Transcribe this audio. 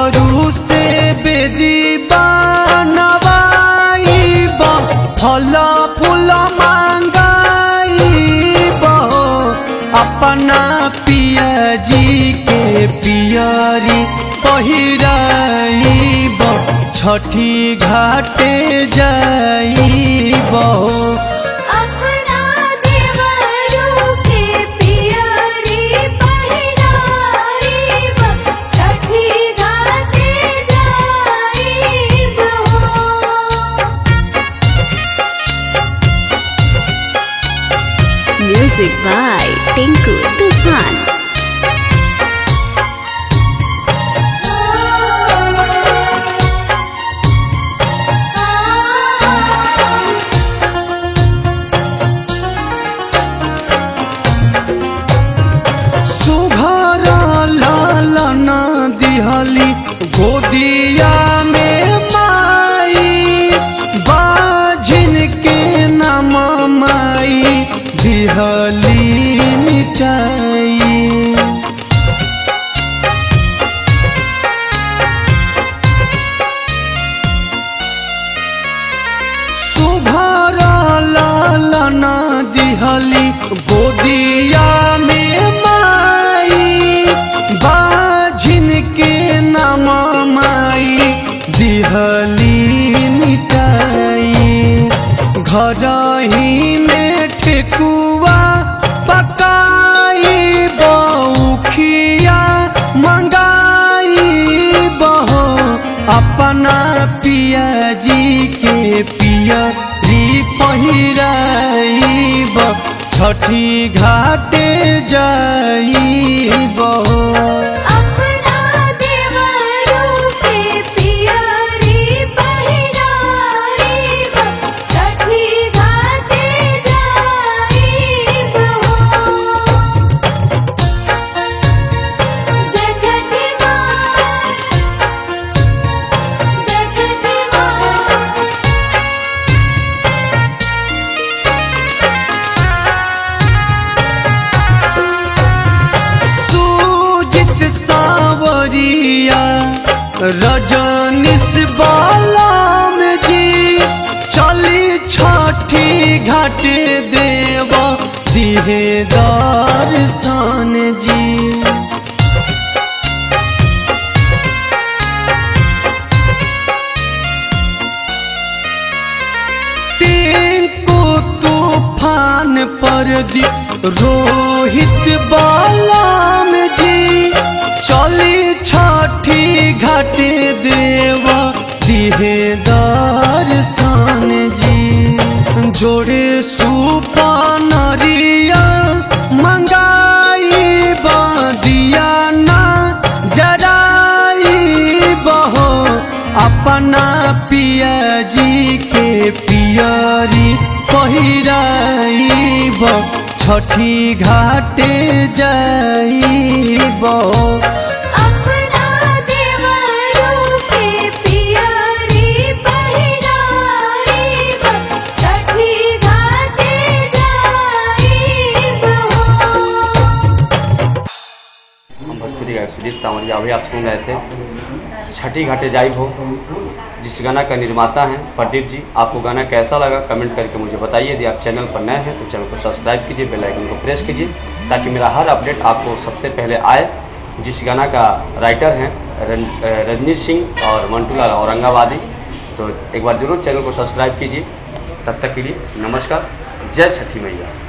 देवरू से बेदी बनवाइब फल फूल मांगाइब अपना पिया जी के पियरी पहिराइब छठी घाटे जाइब। Music by Tinku Tufan. सुघर लालन दिहली गोदिया में माई बाझिन के नाम माई दिहली मिटाई। सुघर लालन दिहली गोदिया में माई बाझिन के नाम माई दिहली मिटाई। घर ही में ठेकुआ पकाई बउखिया मंगाई बहो अपना पिया जी के पियरी पहिराइब छठी घाटे जाइब। रजनीश बालाम जी चली छठी घाटे देव दिहे दर्शन जी। टिंकू तूफान पर दी रोहित बालाम जी चली छठी घाटे देव दिहे दर्शन जी। जोड़े सुपनरिया मंगाई दिया ना जराई बहो अपना पिया जी के पियरी पहिराइब छठी घाटे जाइब। सुजीत सावरिया अभी आप सुन रहे थे छठी घाटे जाइब हो, जिस गाना का निर्माता हैं प्रदीप जी। आपको गाना कैसा लगा कमेंट करके मुझे बताइए। यदि आप चैनल पर नए हैं तो चैनल को सब्सक्राइब कीजिए, बेल आइकन को प्रेस कीजिए ताकि मेरा हर अपडेट आपको सबसे पहले आए। जिस गाना का राइटर हैं रजनीश सिंह और मंटूलाल औरंगाबादी। तो एक बार जरूर चैनल को सब्सक्राइब कीजिए। तब तक के लिए नमस्कार, जय छठी मैया।